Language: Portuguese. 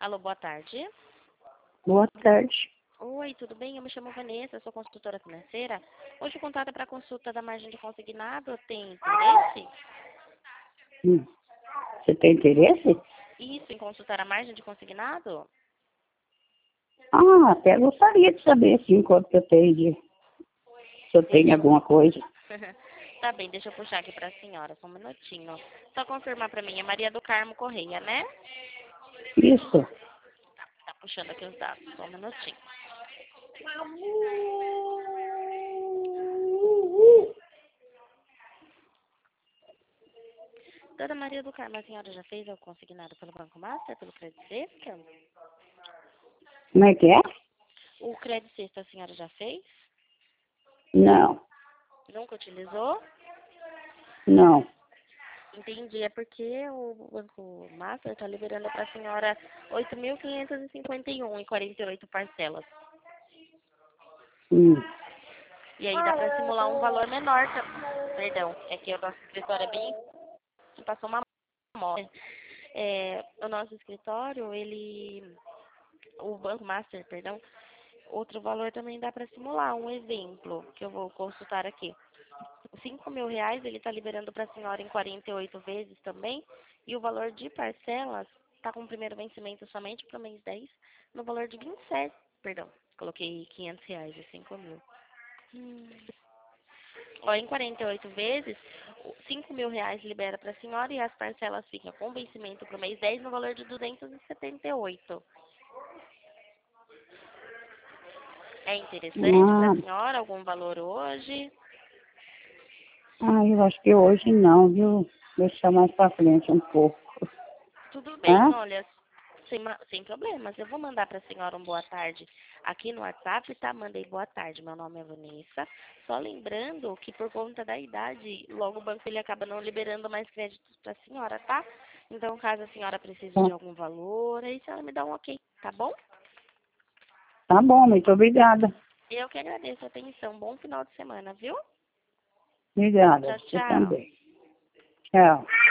Alô, boa tarde. Boa tarde. Oi, tudo bem? Eu me chamo Vanessa, sou consultora financeira. Hoje o contato é para consulta da margem de consignado. Tem interesse? Você tem interesse? Isso, em consultar a margem de consignado? Até gostaria de saber, sim, quanto que eu tenho se eu tenho Deixa eu... alguma coisa. Tá bem, deixa eu puxar aqui para a senhora, só um minutinho. Só confirmar para mim, é Maria do Carmo Correia, né? Isso. Tá puxando aqui os dados, só um minutinho. Dona Maria do Carmo, a senhora já fez o consignado pelo Banco Master, pelo Crédito Sexta? Como é que é? O Crédito Sexta a senhora já fez? Não, Nunca utilizou? não. Entendi, é porque o Banco Master está liberando para a senhora 8.551,48 parcelas. Hum. E aí dá para simular um valor menor. Perdão, é que o nosso escritório é bem... Passou uma moda. O nosso escritório, o Banco Master, perdão, outro valor também dá para simular. Um exemplo que eu vou consultar aqui. R$ 5.000 ele está liberando para a senhora em 48 vezes também. E o valor de parcelas está com o primeiro vencimento somente para o mês 10, no valor de 27. Perdão, coloquei R$ 500 e 5.000. Ó, em 48 vezes, R$ 5.000 libera para a senhora e as parcelas ficam com vencimento para o mês 10 no valor de 278. É interessante para a senhora algum valor hoje? Eu acho que hoje não, viu? Deixar mais pra frente um pouco. Tudo bem, olha, sem problemas. Eu vou mandar para a senhora um boa tarde aqui no WhatsApp, tá? Mandei boa tarde. Meu nome é Vanessa. Só lembrando que por conta da idade, logo o banco ele acaba não liberando mais créditos para a senhora, tá? Então, caso a senhora precise de algum valor, aí a senhora me dá um ok, tá bom? Tá bom, muito obrigada. Eu que agradeço a atenção. Bom final de semana, viu? Obrigada, Tchau, você tchau. também. Tchau.